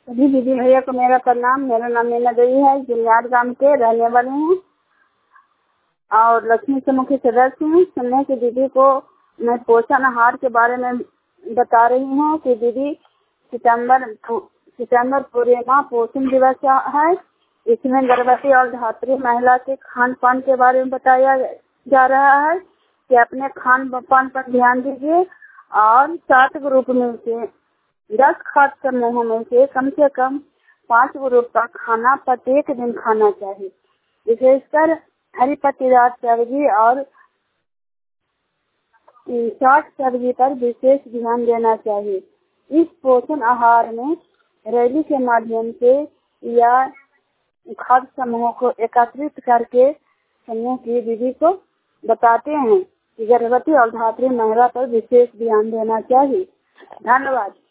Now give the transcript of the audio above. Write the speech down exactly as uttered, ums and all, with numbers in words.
सभी दीदी भैया को मेरा प्रणाम। मेरा नाम मीना देवी है, जुनियार गांव के रहने वाले हैं और लक्ष्मी समूह के सदस्य हूँ। समूह की दीदी को मैं पोषण आहार के बारे में बता रही हूँ कि दीदी सितंबर सितंबर पूरे माह पोषण दिवस है। इसमें गर्भवती और धात्री महिला के खान पान के बारे में बताया जा रहा है कि अपने खान पान पर ध्यान दीजिए और सात ग्रुप में से दस खाद्य समूहों में से कम से कम पाँच ग्रुप का खाना प्रत्येक दिन खाना चाहिए। विशेषकर हरी पत्तेदार सब्जी और शॉर्ट सब्जी पर विशेष ध्यान देना चाहिए। इस पोषण आहार में रैली के माध्यम से या खाद्य समूहों को एकत्रित करके समूह की दीदी को बताते हैं कि गर्भवती और धात्री महिला पर विशेष ध्यान देना चाहिए। धन्यवाद।